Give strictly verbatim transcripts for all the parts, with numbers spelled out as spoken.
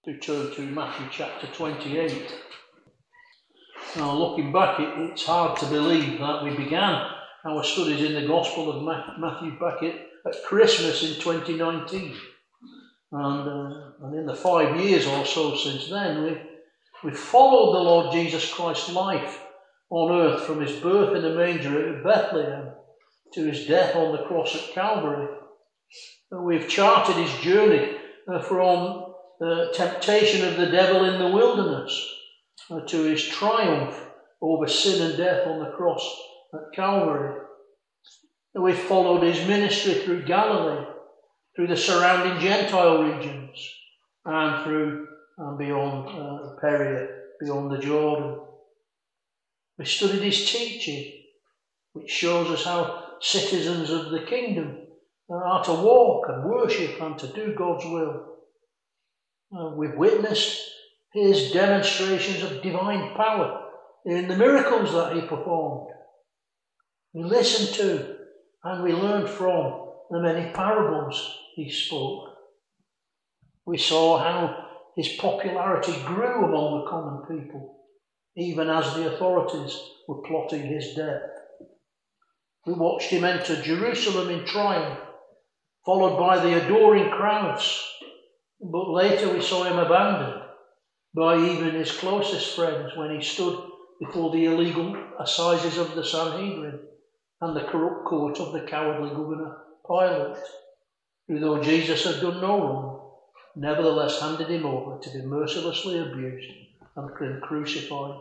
to turn to Matthew chapter twenty-eight. Now, looking back, it, it's hard to believe that we began our studies in the Gospel of Matthew back at, at Christmas in twenty nineteen. And, uh, and in the five years or so since then, we, we've followed the Lord Jesus Christ's life on earth from his birth in a manger at Bethlehem to his death on the cross at Calvary. And we've charted his journey uh, from the temptation of the devil in the wilderness uh, to his triumph over sin and death on the cross at Calvary. And we've followed his ministry through Galilee, through the surrounding Gentile regions, and through and beyond uh, Perea, beyond the Jordan. We studied his teaching, which shows us how citizens of the kingdom are to walk and worship and to do God's will. Uh, we've witnessed his demonstrations of divine power in the miracles that he performed. We listened to and we learned from the many parables he spoke. We saw how his popularity grew among the common people, even as the authorities were plotting his death. We watched him enter Jerusalem in triumph, followed by the adoring crowds. But later we saw him abandoned by even his closest friends when he stood before the illegal assizes of the Sanhedrin and the corrupt court of the cowardly governor Pilate, who, though Jesus had done no wrong, nevertheless handed him over to be mercilessly abused and crucified.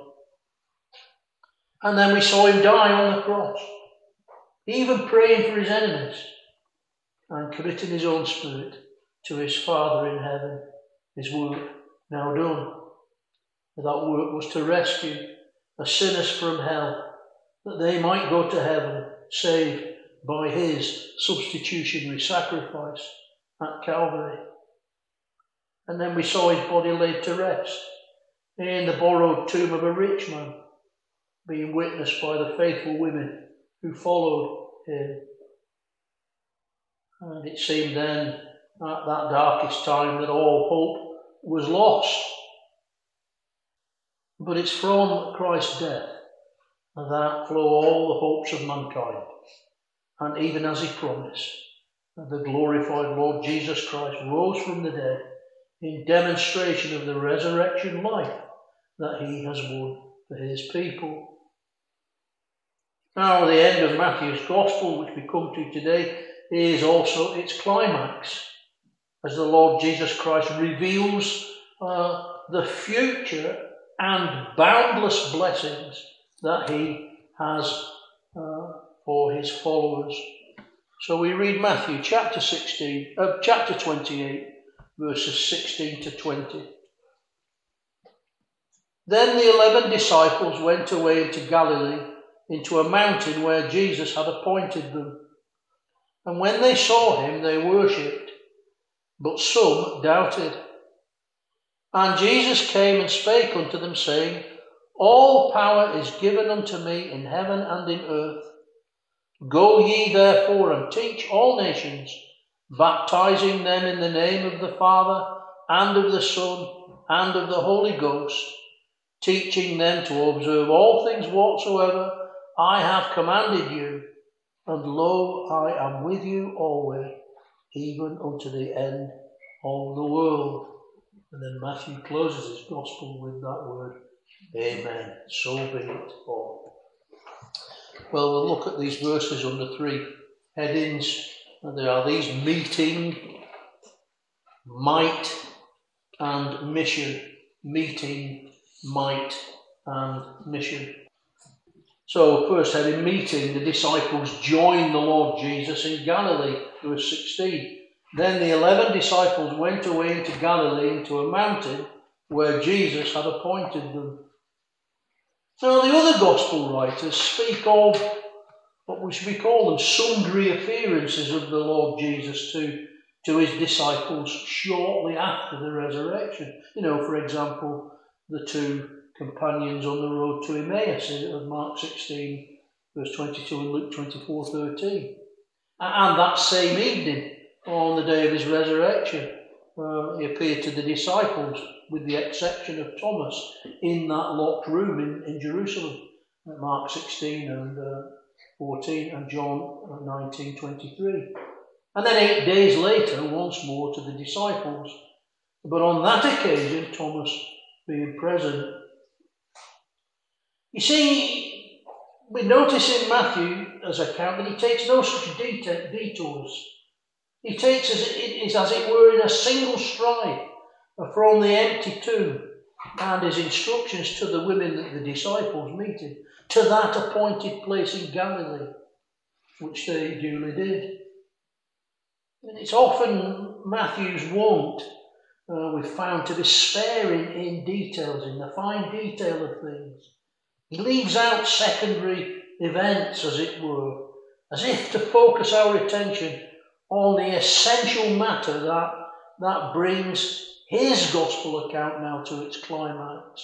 And then we saw him die on the cross, even praying for his enemies and committing his own spirit to his Father in heaven, his work now done. That work was to rescue the sinners from hell, that they might go to heaven, saved by his substitutionary sacrifice at Calvary. And then we saw his body laid to rest in the borrowed tomb of a rich man, being witnessed by the faithful women who followed him. And it seemed then, at that darkest time, that all hope was lost. But it's from Christ's death that flow all the hopes of mankind. And even as he promised, the glorified Lord Jesus Christ rose from the dead in demonstration of the resurrection life that he has won for his people. Now, the end of Matthew's Gospel, which we come to today, is also its climax, as the Lord Jesus Christ reveals uh, the future and boundless blessings that he has uh, for his followers. So we read Matthew chapter sixteen, uh, chapter twenty-eight, verses sixteen to twenty. Then the eleven disciples went away into Galilee, into a mountain where Jesus had appointed them. And when they saw him, they worshipped, but some doubted. And Jesus came and spake unto them, saying, All power is given unto me in heaven and in earth. Go ye therefore and teach all nations, baptizing them in the name of the Father, and of the Son, and of the Holy Ghost, teaching them to observe all things whatsoever I have commanded you. And lo, I am with you always, even unto the end of the world. And then Matthew closes his gospel with that word, Amen. So be it all. Well, we'll look at these verses under three headings. And they are these: meeting, might, and mission. Meeting, might, and mission. So, first heading, meeting. The disciples joined the Lord Jesus in Galilee, verse sixteen. Then the eleven disciples went away into Galilee, into a mountain where Jesus had appointed them. Now, the other gospel writers speak of what we should call them sundry appearances of the Lord Jesus to, to his disciples shortly after the resurrection. You know, for example, the two companions on the road to Emmaus of Mark sixteen, verse twenty-two, and Luke twenty-four, thirteen. And that same evening, on the day of his resurrection, uh, he appeared to the disciples, with the exception of Thomas, in that locked room in, in Jerusalem, Mark sixteen and uh, fourteen and John nineteen twenty-three. And then eight days later, once more to the disciples. But on that occasion, Thomas being present. You see, we notice in Matthew's account that he takes no such detours. He takes us, it is as it were, in a single stride from the empty tomb and his instructions to the women that the disciples meted, to that appointed place in Galilee, which they duly did. And it's often Matthew's wont, uh, we've found, to be sparing in details, in the fine detail of things. He leaves out secondary events, as it were, as if to focus our attention on the essential matter that, that brings his gospel account now to its climax.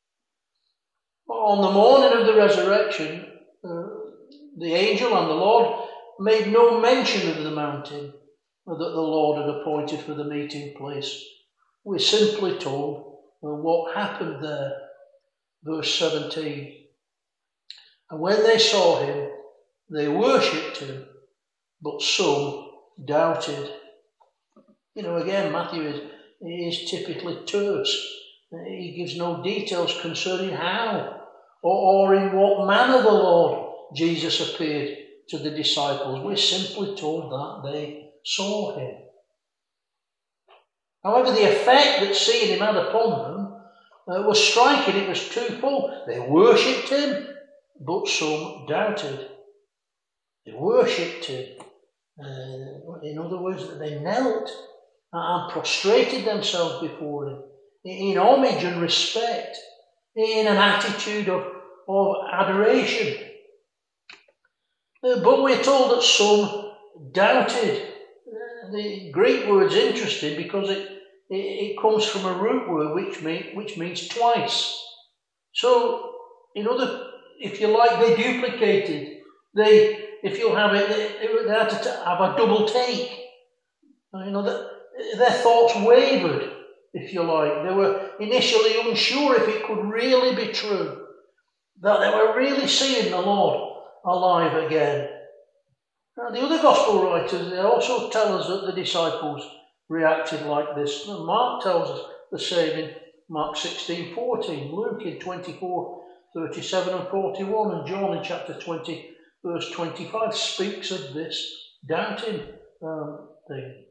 On the morning of the resurrection, uh, the angel and the Lord made no mention of the mountain that the Lord had appointed for the meeting place. We're simply told uh, what happened there. Verse seventeen. And when they saw him, they worshipped him, but some doubted. You know, again, Matthew is, is typically terse. He gives no details concerning how or, or in what manner the Lord Jesus appeared to the disciples. We're simply told that they saw him. However, the effect that seeing him had upon them uh, was striking. It was twofold. They worshipped him, but some doubted. They worshipped him. Uh, in other words, they knelt and prostrated themselves before him in homage and respect, in an attitude of, of adoration. Uh, but we're told that some doubted. Uh, the Greek word's interesting because it, it, it comes from a root word which, mean, which means twice. So, in other, if you like, they duplicated. They, if you'll have it, they, they had to have a double take. You know, that their thoughts wavered, if you like. They were initially unsure if it could really be true, that they were really seeing the Lord alive again. Now, the other gospel writers, they also tell us that the disciples reacted like this. Mark tells us the same in Mark sixteen fourteen, Luke in twenty-four thirty-seven and forty-one, and John in chapter twenty, verse twenty-five, speaks of this doubting um, thing.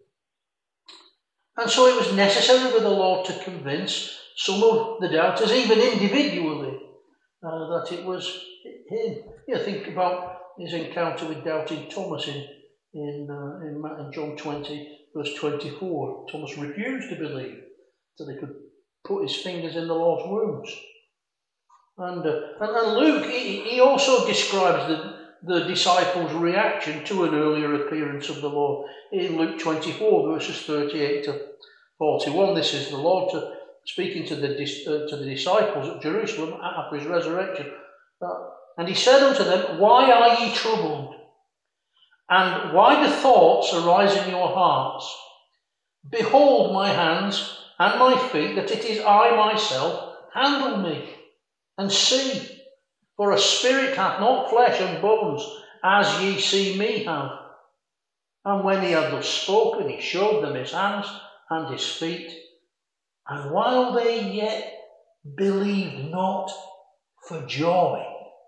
And so it was necessary for the Lord to convince some of the doubters, even individually, uh, that it was him. You know, think about his encounter with doubting Thomas in, in, uh, in, in John twenty, verse twenty-four. Thomas refused to believe that he could put his fingers in the Lord's wounds. And, uh, and, and Luke, he, he also describes the, the disciples' reaction to an earlier appearance of the Lord. In Luke twenty-four, verses thirty-eight to forty-one, this is the Lord to, speaking to the, uh, to the disciples at Jerusalem after his resurrection. Uh, and he said unto them, Why are ye troubled? And why do thoughts arise in your hearts? Behold my hands and my feet, that it is I myself. Handle me, and see. For a spirit hath not flesh and bones, as ye see me have. And when he had thus spoken, he showed them his hands and his feet. And while they yet believed not for joy,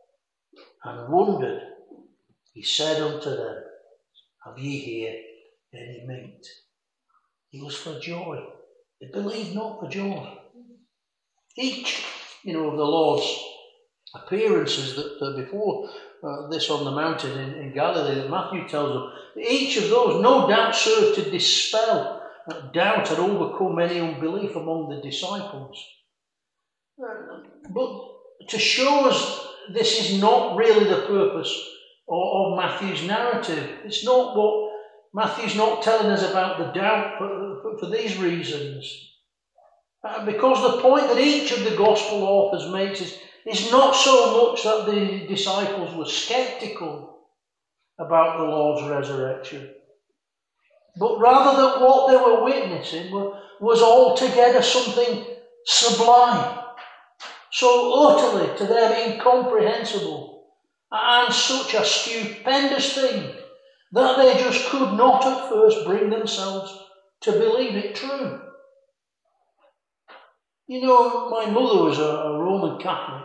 and wondered, he said unto them, Have ye here any meat? It was for joy. They believed not for joy. Each, you know, of the Lord's appearances that uh, before uh, this on the mountain in, in Galilee that Matthew tells them, each of those no doubt served to dispel uh, doubt and overcome any unbelief among the disciples. Uh, but to show us this is not really the purpose of, of Matthew's narrative. It's not what Matthew's not telling us about the doubt for, for, for these reasons. Uh, because the point that each of the gospel authors makes is It's not so much that the disciples were sceptical about the Lord's resurrection, but rather that what they were witnessing were, was altogether something sublime, so utterly to them incomprehensible, and such a stupendous thing that they just could not at first bring themselves to believe it true. You know, my mother was a, a Roman Catholic,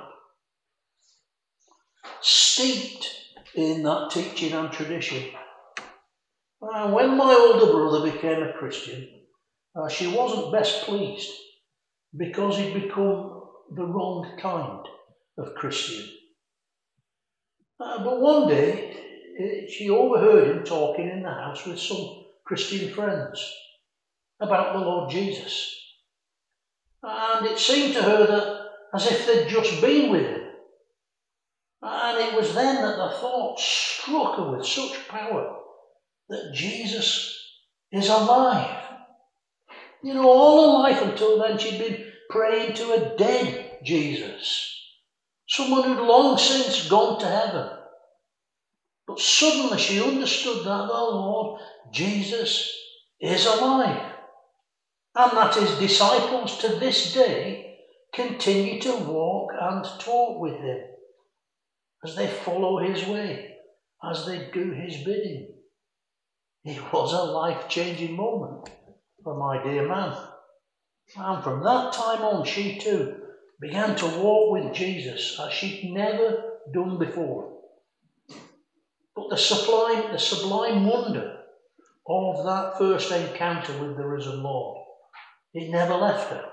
steeped in that teaching and tradition. And when my older brother became a Christian, uh, she wasn't best pleased because he'd become the wrong kind of Christian. Uh, but one day, it, she overheard him talking in the house with some Christian friends about the Lord Jesus. And it seemed to her that as if they'd just been with him. And it was then that the thought struck her with such power that Jesus is alive. You know, all her life until then she'd been praying to a dead Jesus, someone who'd long since gone to heaven. But suddenly she understood that the Lord Jesus is alive, and that his disciples to this day continue to walk and talk with him as they follow his way, as they do his bidding. It was a life-changing moment for my dear man. And from that time on, she too began to walk with Jesus as she'd never done before. But the sublime, the sublime wonder of that first encounter with the risen Lord, it never left her.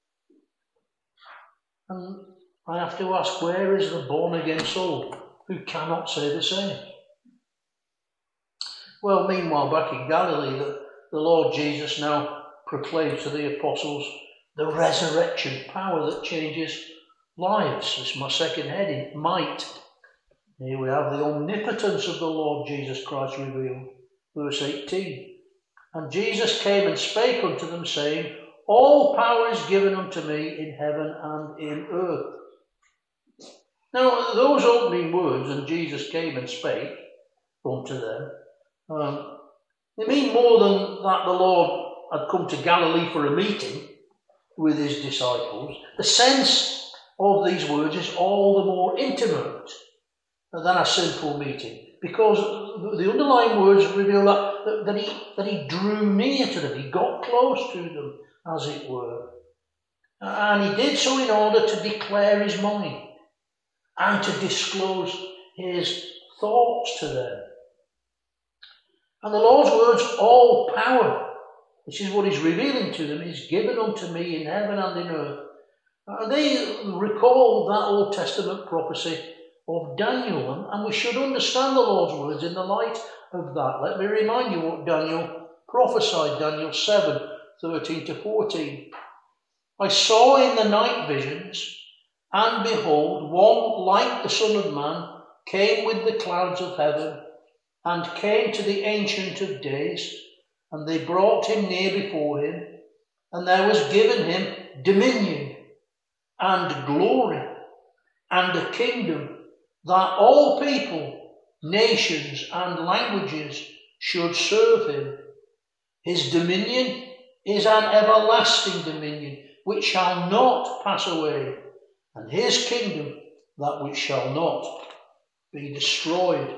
And I have to ask, where is the born-again soul who cannot say the same? Well, meanwhile, back in Galilee, the, the Lord Jesus now proclaims to the apostles the resurrection power that changes lives. This is my second heading, might. Here we have the omnipotence of the Lord Jesus Christ revealed. Verse eighteen. And Jesus came and spake unto them, saying, all power is given unto me in heaven and in earth. Now, those opening words, and Jesus came and spake unto them, um, they mean more than that the Lord had come to Galilee for a meeting with his disciples. The sense of these words is all the more intimate than a simple meeting, because the underlying words reveal that, that, he, that he drew near to them, he got close to them, as it were. And he did so in order to declare his mind and to disclose his thoughts to them. And the Lord's words, all power, this is what he's revealing to them, is given unto me in heaven and in earth. And they recall that Old Testament prophecy of Daniel, and, and we should understand the Lord's words in the light of that. Let me remind you what Daniel prophesied, Daniel seven, thirteen to fourteen. I saw in the night visions, and behold, one like the Son of Man came with the clouds of heaven, and came to the Ancient of Days, and they brought him near before him, and there was given him dominion and glory and a kingdom, that all people, nations and languages should serve him. His dominion is an everlasting dominion which shall not pass away, and his kingdom that which shall not be destroyed.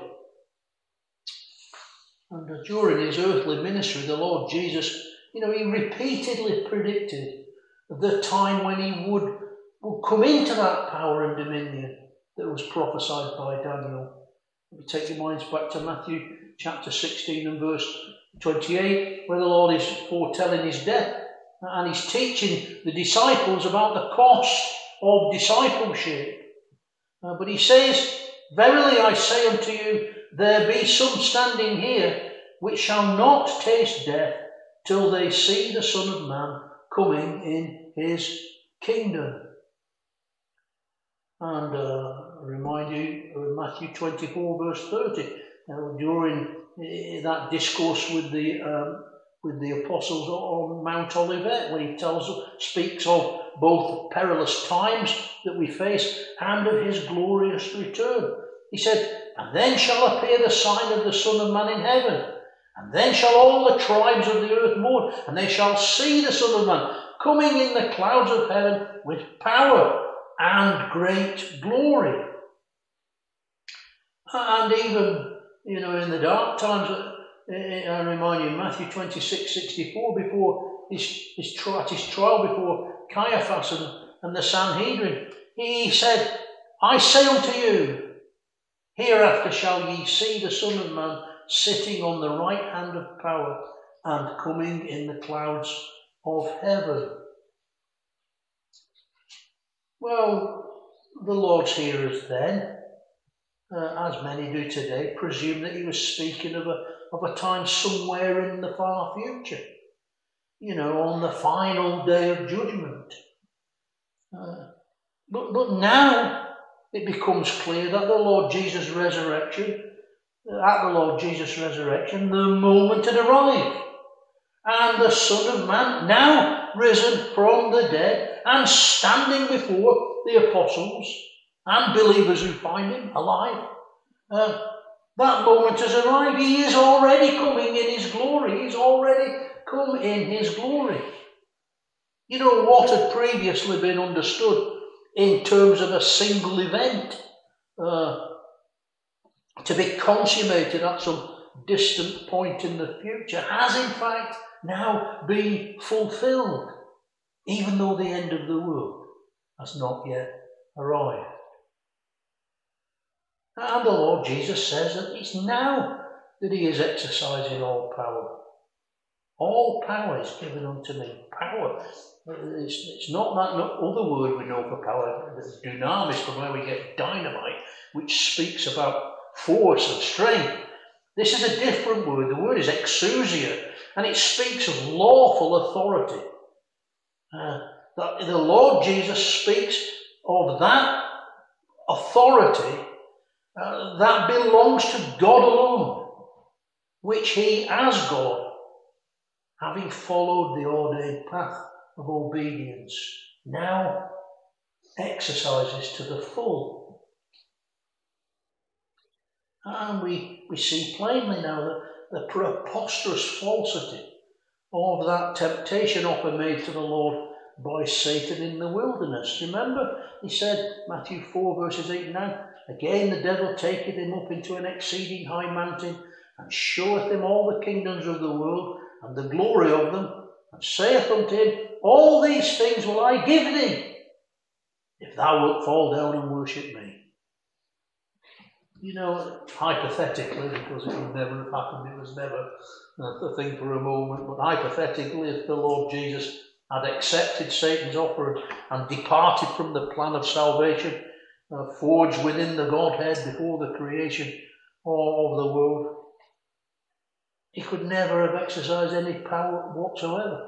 And during his earthly ministry, the Lord Jesus, you know, he repeatedly predicted the time when he would, would come into that power and dominion that was prophesied by Daniel. Let me take your minds back to Matthew chapter sixteen and verse twenty-eight, where the Lord is foretelling his death, and he's teaching the disciples about the cost of discipleship. Uh, but he says, verily I say unto you, there be some standing here which shall not taste death till they see the Son of Man coming in his kingdom. And uh, I remind you of Matthew twenty-four verse thirty, uh, during uh, that discourse with the um, with the apostles on Mount Olivet, when he tells, speaks of both perilous times that we face and of his glorious return. He said, and then shall appear the sign of the Son of Man in heaven, And then shall all the tribes of the earth mourn, and they shall see the Son of Man coming in the clouds of heaven with power and great glory. And even, you know, in the dark times, I remind you, Matthew twenty-six, sixty-four, before his, his, tri- at his trial before Caiaphas and, and the Sanhedrin, he said, I say unto you, hereafter shall ye see the Son of Man sitting on the right hand of power and coming in the clouds of heaven. Well, the Lord's hearers then, uh, as many do today, presume that he was speaking of a, of a time somewhere in the far future, you know, on the final day of judgment. Uh, but, but now it becomes clear that the Lord Jesus' resurrection, at the Lord Jesus' resurrection, the moment had arrived. And the Son of Man, now risen from the dead and standing before the apostles and believers who find him alive, uh, that moment has arrived. He is already coming in his glory. He's already come in his glory. You know, what had previously been understood in terms of a single event, uh, to be consummated at some distant point in the future, has in fact now been fulfilled, even though the end of the world has not yet arrived. And the Lord Jesus says that it's now that he is exercising all power. All power is given unto me. Power. It's, it's not that other word we know for power, the dunamis, from where we get dynamite, which speaks about force and strength. This is a different word. The word is exousia, and it speaks of lawful authority. Uh, that the Lord Jesus speaks of that authority uh, that belongs to God alone, which he, as God, having followed the ordained path of obedience, now exercises to the full. And we, we see plainly now that the preposterous falsity of that temptation offer made to the Lord by Satan in the wilderness. Remember, he said, Matthew four, verses eight and nine, again the devil taketh him up into an exceeding high mountain, and showeth him all the kingdoms of the world, and the glory of them, and saith unto him, all these things will I give thee, if thou wilt fall down and worship me. You know, hypothetically, because it would never have happened, it was never a thing for a moment, but hypothetically, if the Lord Jesus had accepted Satan's offer and departed from the plan of salvation uh, forged within the Godhead before the creation of the world, he could never have exercised any power whatsoever,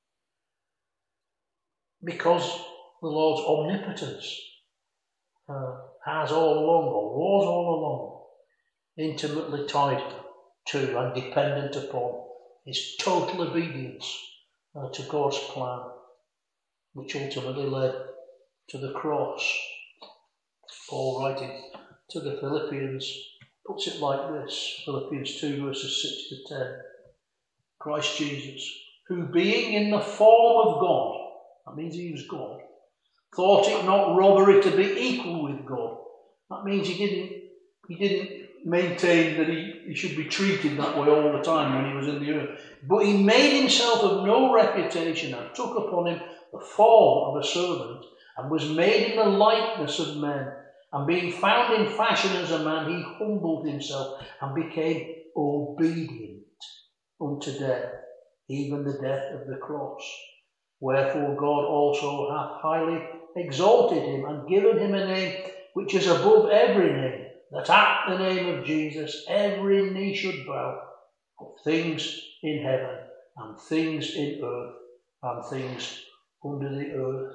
because the Lord's omnipotence uh, has all along, or was all along, intimately tied to and dependent upon his total obedience uh, to God's plan, which ultimately led to the cross. Paul, writing to the Philippians, puts it like this, Philippians two, verses six to ten. Christ Jesus, who being in the form of God, that means he was God, thought it not robbery to be equal with God. That means he didn't he didn't maintain that he, he should be treated that way all the time when he was in the earth. But he made himself of no reputation and took upon him the form of a servant, and was made in the likeness of men. And being found in fashion as a man, he humbled himself and became obedient unto death, even the death of the cross. Wherefore God also hath highly exalted him, and given him a name which is above every name, that at the name of Jesus every knee should bow, of things in heaven, and things in earth, and things under the earth.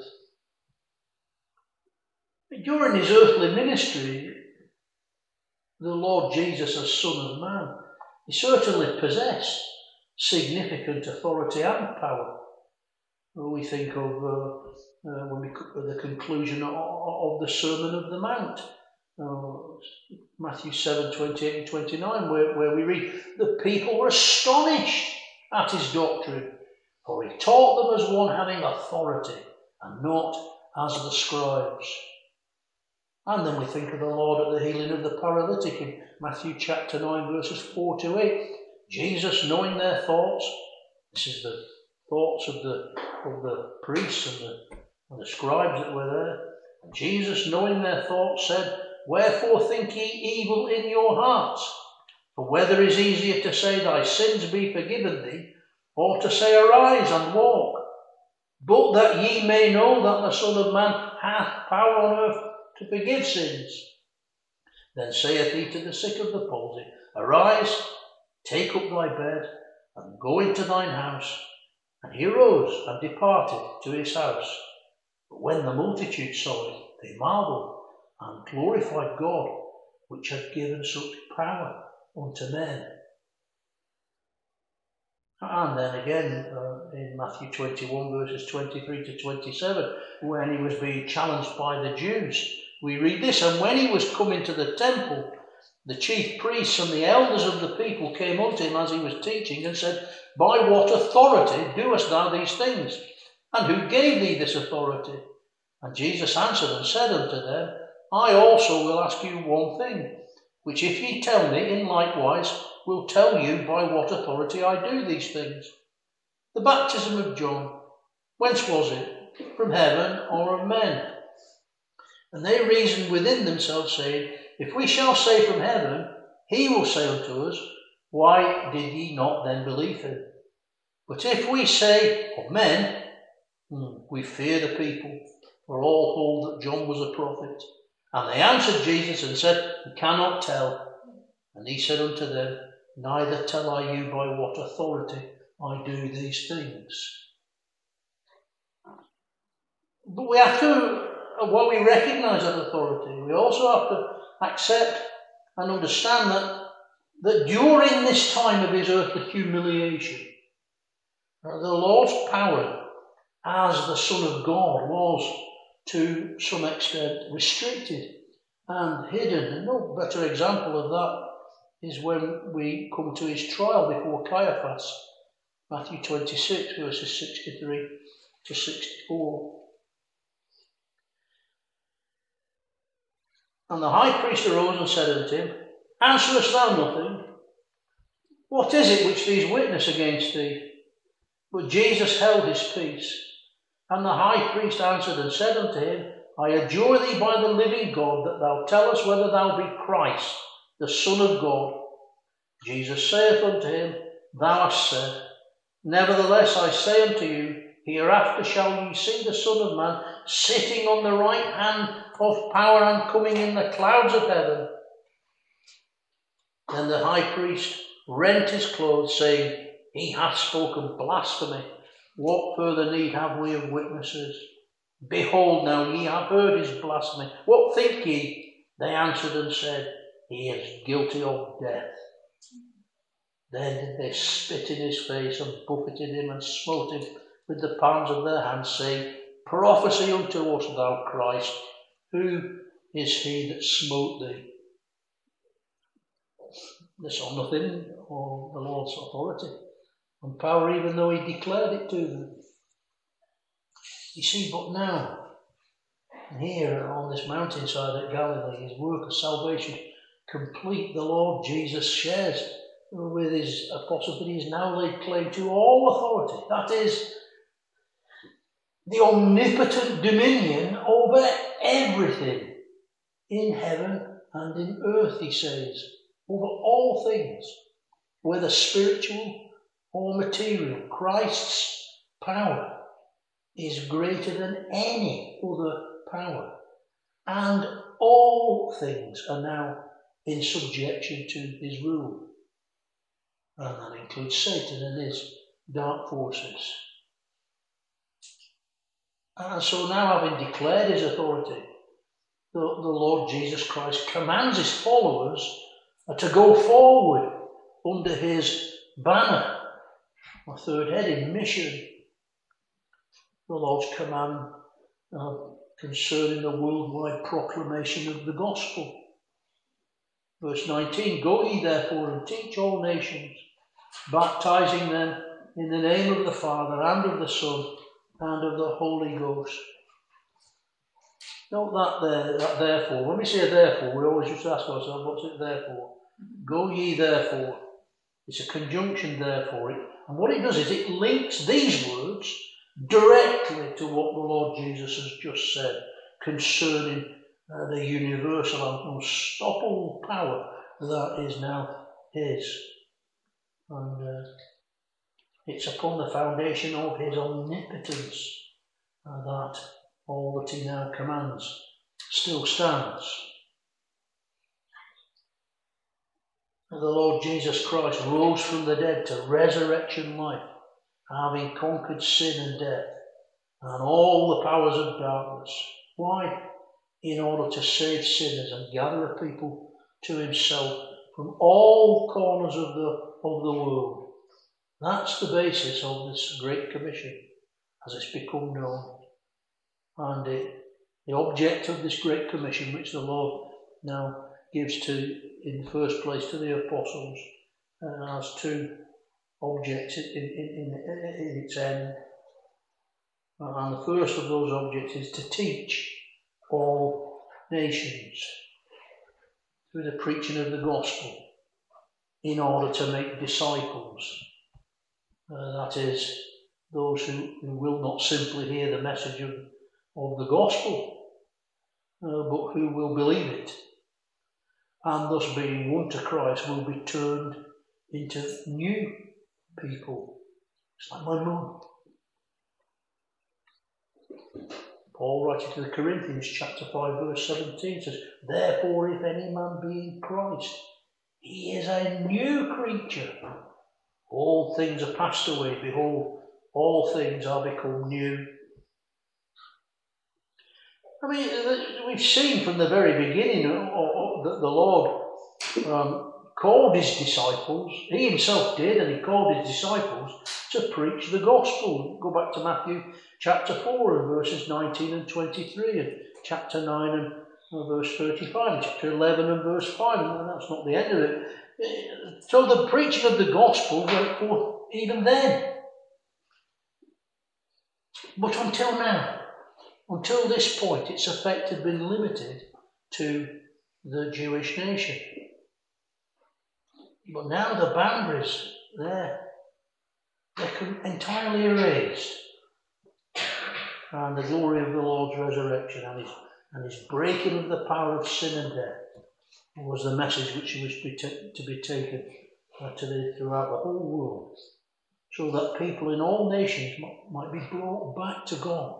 During his earthly ministry, the Lord Jesus, as Son of Man, he certainly possessed significant authority and power. We think of uh, uh, when we, the conclusion of, of the Sermon of the Mount, Oh, Matthew seven, twenty-eight and twenty-nine, where, where we read, the people were astonished at his doctrine, for he taught them as one having authority, and not as the scribes. And then we think of the Lord at the healing of the paralytic in Matthew chapter nine, verses four to eight. Jesus, knowing their thoughts, this is the thoughts of the, of the priests and the, and the scribes that were there. Jesus, knowing their thoughts, said, wherefore think ye evil in your hearts? For whether is easier to say, thy sins be forgiven thee, or to say, arise and walk? But that ye may know that the Son of Man hath power on earth to forgive sins. Then saith he to the sick of the palsy, arise, take up thy bed, and go into thine house. And he arose and departed to his house. But when the multitude saw it, they marvelled, and glorified God, which had given such power unto men. And then again uh, in Matthew twenty-one, verses twenty-three to twenty-seven, when he was being challenged by the Jews, we read this, and when he was come into the temple, the chief priests and the elders of the people came unto him as he was teaching, and said, by what authority doest thou these things? And who gave thee this authority? And Jesus answered and said unto them, I also will ask you one thing, which if ye tell me in likewise, will tell you by what authority I do these things. The baptism of John, whence was it? From heaven or of men? And they reasoned within themselves, saying, if we shall say from heaven, he will say unto us, why did ye not then believe him? But if we say of men, we fear the people, for all hold that John was a prophet. And they answered Jesus and said, we cannot tell. And he said unto them, neither tell I you by what authority I do these things. But we have to, while we recognise that authority, we also have to accept and understand that, that during this time of his earthly humiliation, the Lord's power as the Son of God was to some extent restricted and hidden. And no better example of that is when we come to his trial before Caiaphas, Matthew twenty-six, verses sixty-three to sixty-four. And the high priest arose and said unto him, answerest thou nothing? What is it which these witness against thee? But Jesus held his peace. And the high priest answered and said unto him, I adjure thee by the living God, that thou tell us whether thou be Christ, the Son of God. Jesus saith unto him, thou hast said. Nevertheless I say unto you, hereafter shall ye see the Son of Man sitting on the right hand of power and coming in the clouds of heaven. Then the high priest rent his clothes, saying, he hath spoken blasphemy. What further need have we of witnesses? Behold now, ye have heard his blasphemy. What think ye? They answered and said, he is guilty of death. Then did they spit in his face and buffeted him and smote him with the palms of their hands, saying, prophesy unto us, thou Christ, who is he that smote thee? They saw nothing of the Lord's authority and power, even though he declared it to them. You see, but now, here on this mountainside at Galilee, his work of salvation complete, the Lord Jesus shares with his apostles that he has now laid claim to all authority. That is, the omnipotent dominion over everything in heaven and in earth, he says, over all things, whether spiritual or material. Christ's power is greater than any other power, and all things are now in subjection to his rule. And that includes Satan and his dark forces. And so now, having declared his authority, the, the Lord Jesus Christ commands his followers to go forward under his banner. A third heading, mission. The Lord's command uh, concerning the worldwide proclamation of the gospel. Verse nineteen, go ye therefore and teach all nations, baptizing them in the name of the Father and of the Son and of the Holy Ghost. Note that there, that therefore. When we say therefore, we always just ask ourselves, what's it there for? Go ye therefore. It's a conjunction therefore. And what it does is it links these words directly to what the Lord Jesus has just said concerning uh, the universal and unstoppable power that is now his. And uh, it's upon the foundation of his omnipotence uh, that all that he now commands still stands. And the Lord Jesus Christ rose from the dead to resurrection life, having conquered sin and death and all the powers of darkness. Why? In order to save sinners and gather a people to himself from all corners of the, of the world. That's the basis of this Great Commission as it's become known. And it, the object of this Great Commission, which the Lord now gives to, in the first place, to the apostles, uh, has two objects in, in, in, in its end. And the first of those objects is to teach all nations through the preaching of the gospel in order to make disciples. Uh, that is, those who, who will not simply hear the message of, of the gospel, uh, but who will believe it, and thus being won to Christ will be turned into new people. It's like my mum. Paul writing to the Corinthians, chapter five, verse seventeen, says, therefore, if any man be in Christ, he is a new creature. All things are passed away. Behold, all things are become new. I mean, we've seen from the very beginning that the Lord um, called his disciples. He himself did, and he called his disciples to preach the gospel. Go back to Matthew chapter four and verses nineteen and twenty-three, and chapter nine and verse thirty-five, and chapter eleven and verse five, and that's not the end of it. So the preaching of the gospel went forth even then. But until now, until this point, its effect had been limited to the Jewish nation. But now the boundaries there, they're entirely erased. And the glory of the Lord's resurrection and his, and his breaking of the power of sin and death was the message which was be t- to be taken uh, to the, throughout the whole world, so that people in all nations might, might be brought back to God.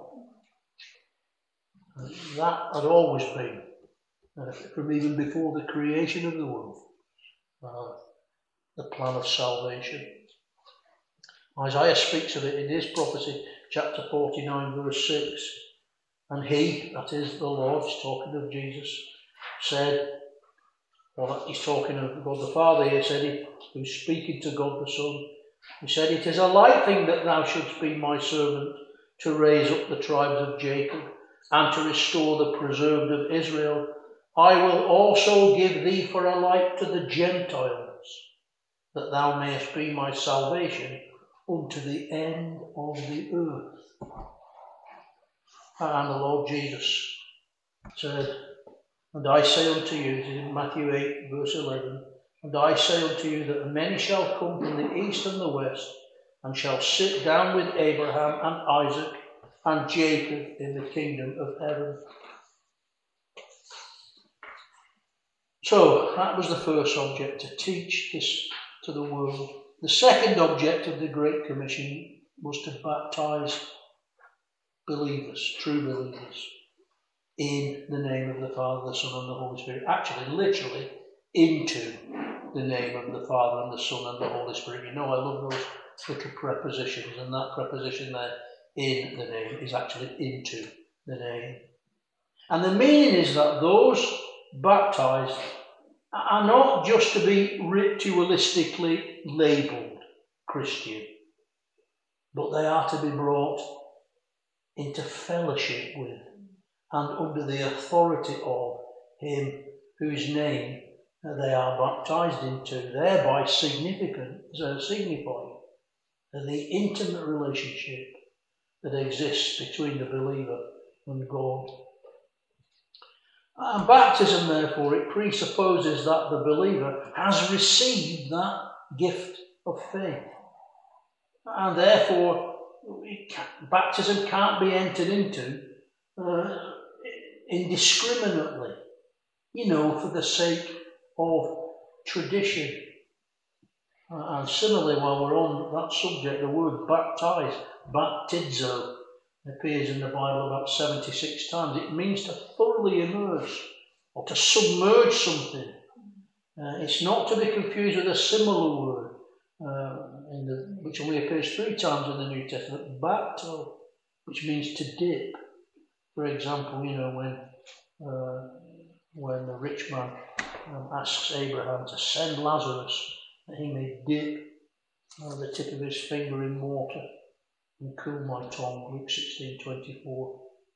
And that had always been, uh, from even before the creation of the world, uh, the plan of salvation. Isaiah speaks of it in his prophecy, chapter forty-nine, verse six. And he, that is the Lord, he's talking of Jesus, said, well, he's talking of God the Father here, said he, who's speaking to God the Son. He said, it is a light thing that thou shouldst be my servant to raise up the tribes of Jacob and to restore the preserved of Israel. I will also give thee for a light to the Gentiles, that thou mayest be my salvation unto the end of the earth. And the Lord Jesus said, and I say unto you, this is in Matthew eight, verse eleven, and I say unto you that many shall come from the east and the west, and shall sit down with Abraham and Isaac and Jacob in the kingdom of heaven. So that was the first object, to teach this to the world. The second object of the Great Commission was to baptize believers, true believers, in the name of the Father, the Son, and the Holy Spirit. Actually, literally, into the name of the Father and the Son and the Holy Spirit. You know, I love those little prepositions, and that preposition there, in the name, is actually into the name. And the meaning is that those baptized are not just to be ritualistically labelled Christian, but they are to be brought into fellowship with and under the authority of him whose name uh, they are baptized into, thereby significant, uh, signifying the intimate relationship that exists between the believer and God. And baptism, therefore, it presupposes that the believer has received that gift of faith. And therefore, it can, baptism can't be entered into uh, indiscriminately, you know, for the sake of tradition. Uh, and similarly, while we're on that subject, the word baptize, baptizo, appears in the Bible about seventy-six times. It means to thoroughly immerse or to submerge something. Uh, it's not to be confused with a similar word, uh, in the, which only appears three times in the New Testament, bapto, which means to dip. For example, you know, when uh, when the rich man um, asks Abraham to send Lazarus that he may dip uh, the tip of his finger in water and cool my tongue, Luke sixteen twenty-four.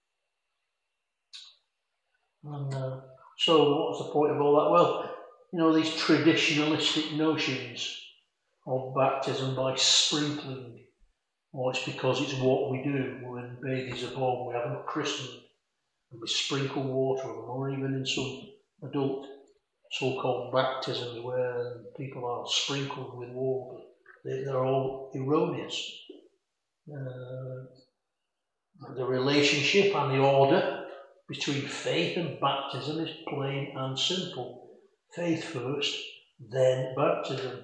And uh, so what's the point of all that? Well, you know, these traditionalistic notions of baptism by sprinkling, or it's because it's what we do when babies are born, we have them christened, and we sprinkle water on them, or even in some adult so-called baptisms where people are sprinkled with water. They, they're all erroneous. Uh, the relationship and the order between faith and baptism is plain and simple. Faith first, then baptism.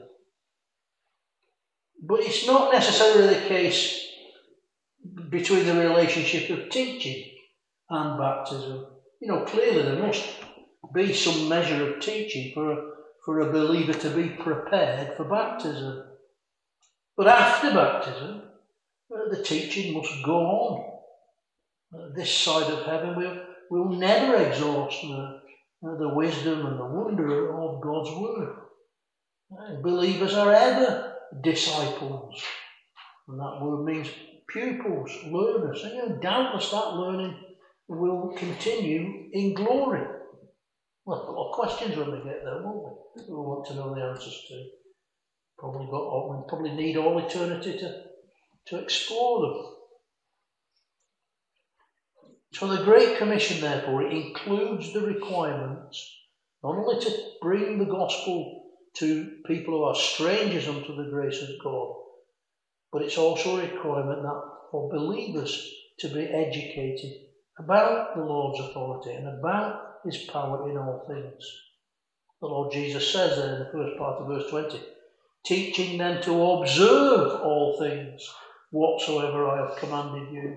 But it's not necessarily the case between the relationship of teaching and baptism. You know, clearly there must be some measure of teaching for a, for a believer to be prepared for baptism. But after baptism, uh, the teaching must go on. Uh, this side of heaven will will never exhaust the, uh, the wisdom and the wonder of God's word. Uh, believers are ever disciples, and that word means pupils, learners. And you know, doubtless that learning will continue in glory. Well, a lot of questions when we get there, won't we? We want to know the answers to. Probably got all, we probably need all eternity to, to explore them. So the Great Commission, therefore, it includes the requirements not only to bring the gospel to people who are strangers unto the grace of God, but it's also a requirement that for believers to be educated about the Lord's authority and about his power in all things. The Lord Jesus says there in the first part of verse twenty, teaching them to observe all things whatsoever I have commanded you.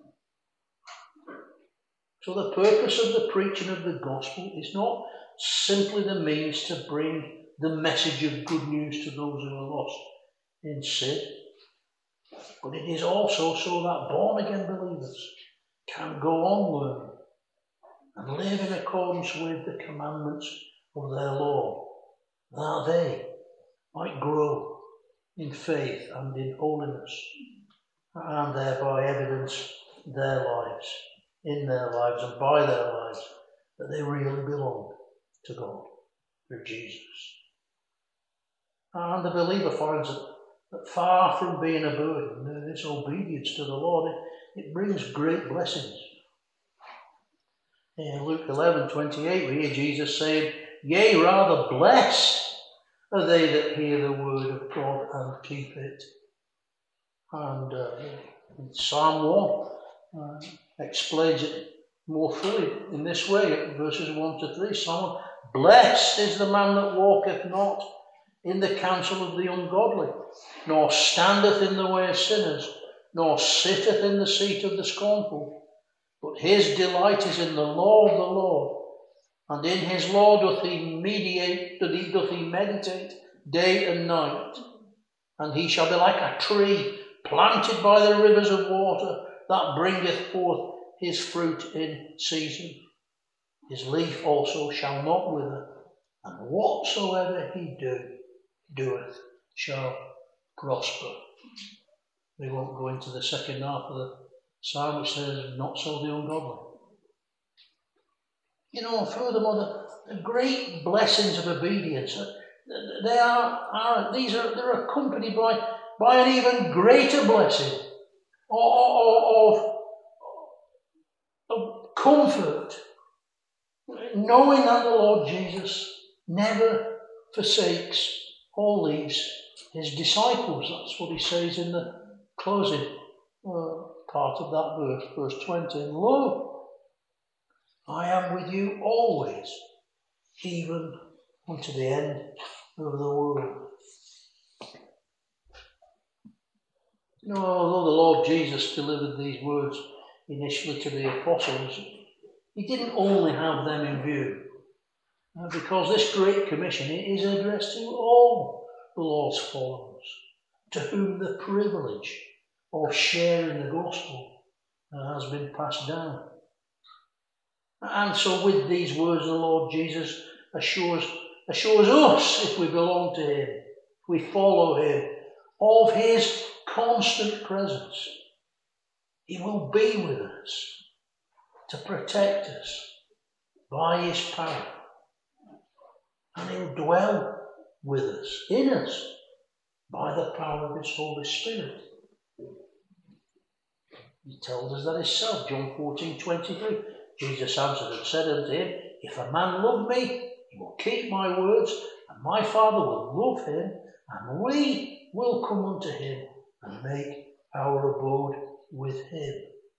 So the purpose of the preaching of the gospel is not simply the means to bring the message of good news to those who are lost in sin, but it is also so that born-again believers can go on learning and live in accordance with the commandments of their Lord, that they might grow in faith and in holiness, and thereby evidence their lives, in their lives and by their lives, that they really belong to God through Jesus. And the believer finds that, that far from being a burden, this obedience to the Lord, it, it brings great blessings. In Luke eleven twenty-eight, we hear Jesus saying, yea, rather blessed are they that hear the word of God and keep it. And uh, in Psalm one uh, explains it more fully in this way, verses one to three. Psalm one, blessed is the man that walketh not in the counsel of the ungodly, nor standeth in the way of sinners, nor sitteth in the seat of the scornful. But his delight is in the law of the Lord, and in his law doth he mediate, doth he meditate day and night. And he shall be like a tree planted by the rivers of water, that bringeth forth his fruit in season. His leaf also shall not wither, and whatsoever he do, doeth shall prosper. We won't go into the second half of the psalm, which says, not so the ungodly. You know, furthermore, the, the great blessings of obedience, they are, are these are they're accompanied by, by an even greater blessing of, of, of comfort, knowing that the Lord Jesus never forsakes or leaves his disciples. That's what he says in the closing uh, part of that verse, verse twenty. And lo, I am with you always, even unto the end of the world. You know, although the Lord Jesus delivered these words initially to the apostles, he didn't only have them in view, uh, because this Great Commission is addressed to all the Lord's followers, to whom the privilege of sharing the gospel uh, has been passed down. And so with these words, the Lord Jesus assures, assures us, if we belong to him, if we follow him, of his constant presence. He will be with us to protect us by his power. And he'll dwell with us, in us, by the power of his Holy Spirit. He tells us that himself, John fourteen twenty-three. Jesus answered and said unto him, if a man love me, he will keep my words, and my Father will love him, and we will come unto him and make our abode with him.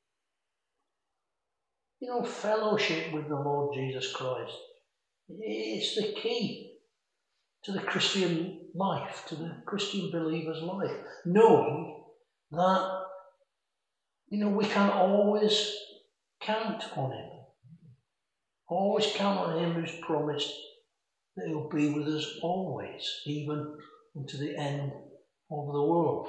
You know, fellowship with the Lord Jesus Christ is the key to the Christian life, to the Christian believer's life. Knowing that, you know, we can always count on him. Always count on him who's promised that he'll be with us always, even unto the end of the world.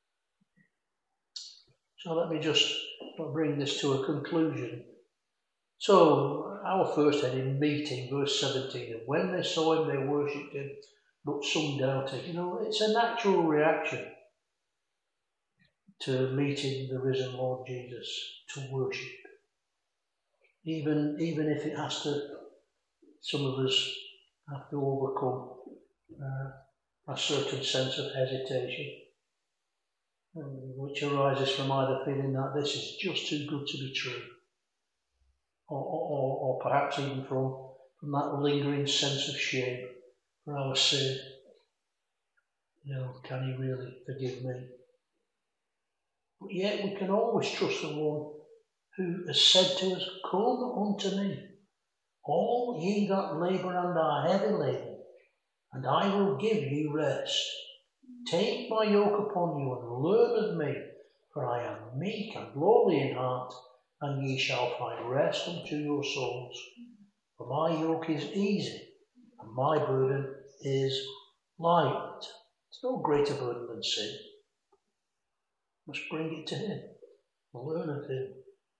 So let me just bring this to a conclusion. So, our first heading, meeting, verse seventeen. And when they saw him, they worshipped him, but some doubted. You know, it's a natural reaction to meeting the risen Lord Jesus, to worship. Even, even if it has to, some of us have to overcome uh, a certain sense of hesitation, um, which arises from either feeling that this is just too good to be true, or, or, or perhaps even from, from that lingering sense of shame for our sin. You know, can he really forgive me? But yet we can always trust the one who has said to us, come unto me, all ye that labour and are heavy laden, and I will give you rest. Take my yoke upon you and learn of me, for I am meek and lowly in heart, and ye shall find rest unto your souls. For my yoke is easy, and my burden is light. There's no greater burden than sin. Must bring it to him, learn of him.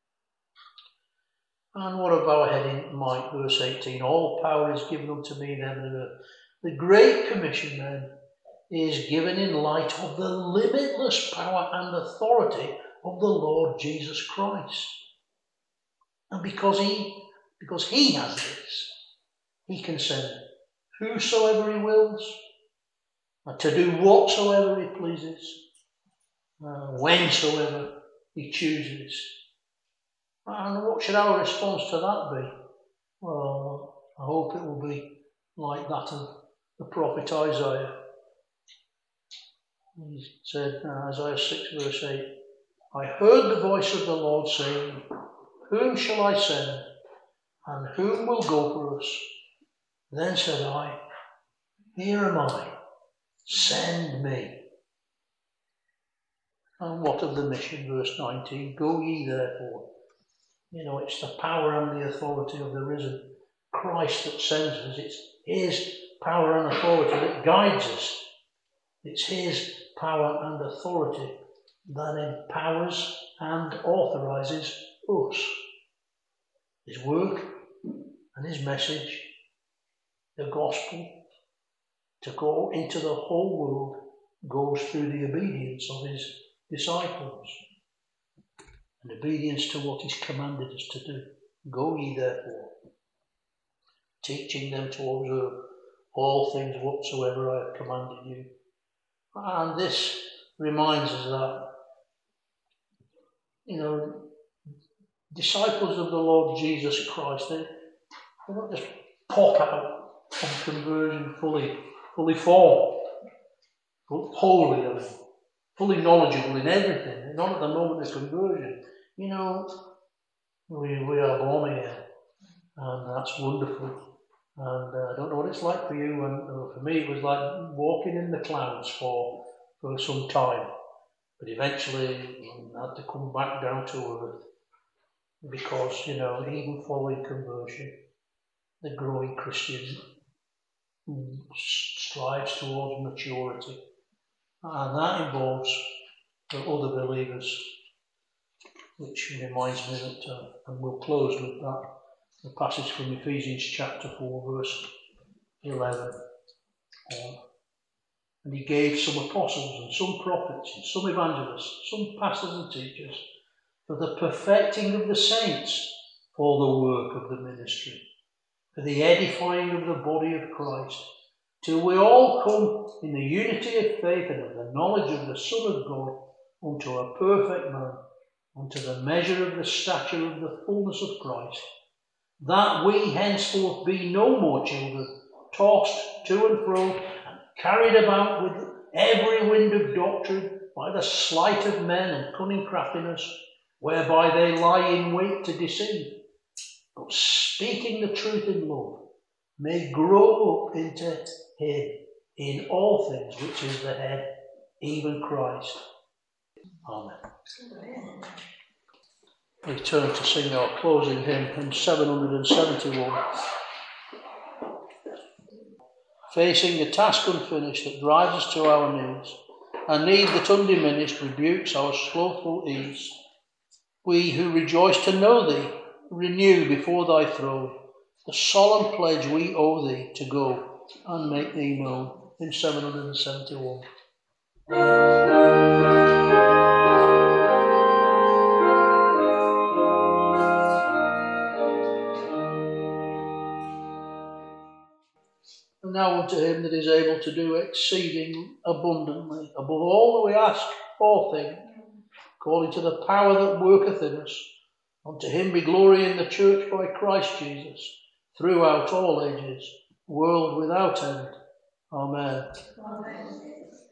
And what of our heading, Mike, verse eighteen? All power is given unto me in heaven and earth. The Great Commission, then, is given in light of the limitless power and authority of the Lord Jesus Christ. And because he, because he has this, he can send whosoever he wills, and to do whatsoever he pleases, uh, whensoever he chooses. And what should our response to that be? Well, I hope it will be like that of the prophet Isaiah. He said, uh, Isaiah six verse eight, I heard the voice of the Lord saying, whom shall I send, and whom will go for us? Then said I, here am I, send me. And what of the mission, verse nineteen? Go ye therefore. You know, it's the power and the authority of the risen Christ that sends us. It's his power and authority that guides us. It's his power and authority that empowers and authorises us. His work and his message, the gospel, to go into the whole world, goes through the obedience of his disciples. And obedience to what he's commanded us to do. Go ye therefore. teaching them to observe all things whatsoever I have commanded you. And this reminds us that, you know, disciples of the Lord Jesus Christ, they, they don't just pop out on conversion fully, fully formed, holy, I mean, fully knowledgeable in everything, not at the moment of conversion. You know, we, we are born again, and that's wonderful. And uh, I don't know what it's like for you, and uh, for me it was like walking in the clouds for, for some time. But eventually I had to come back down to earth, because, you know, even following conversion, the growing Christian strives towards maturity. And that involves the other believers, which reminds me that, uh, and we'll close with that, the passage from Ephesians chapter four, verse eleven. Um, and he gave some apostles and some prophets and some evangelists, some pastors and teachers, for the perfecting of the saints, for the work of the ministry, for the edifying of the body of Christ, till we all come in the unity of faith and of the knowledge of the Son of God, unto a perfect man, unto the measure of the stature of the fullness of Christ, that we henceforth be no more children, tossed to and fro, and carried about with every wind of doctrine, by the sleight of men and cunning craftiness, whereby they lie in wait to deceive, but speaking the truth in love, may grow up into him in all things, which is the head, even Christ. Amen. We turn to sing our closing hymn, hymn seven hundred seventy-one. Facing a task unfinished that drives us to our knees, a need that undiminished rebukes our slothful ease. We who rejoice to know thee, renew before thy throne the solemn pledge we owe thee to go and make thee known. Hymn seven hundred seventy-one. And now unto him that is able to do exceeding abundantly, above all that we ask or think, according to the power that worketh in us. Unto him be glory in the church by Christ Jesus, throughout all ages, world without end. Amen. Amen.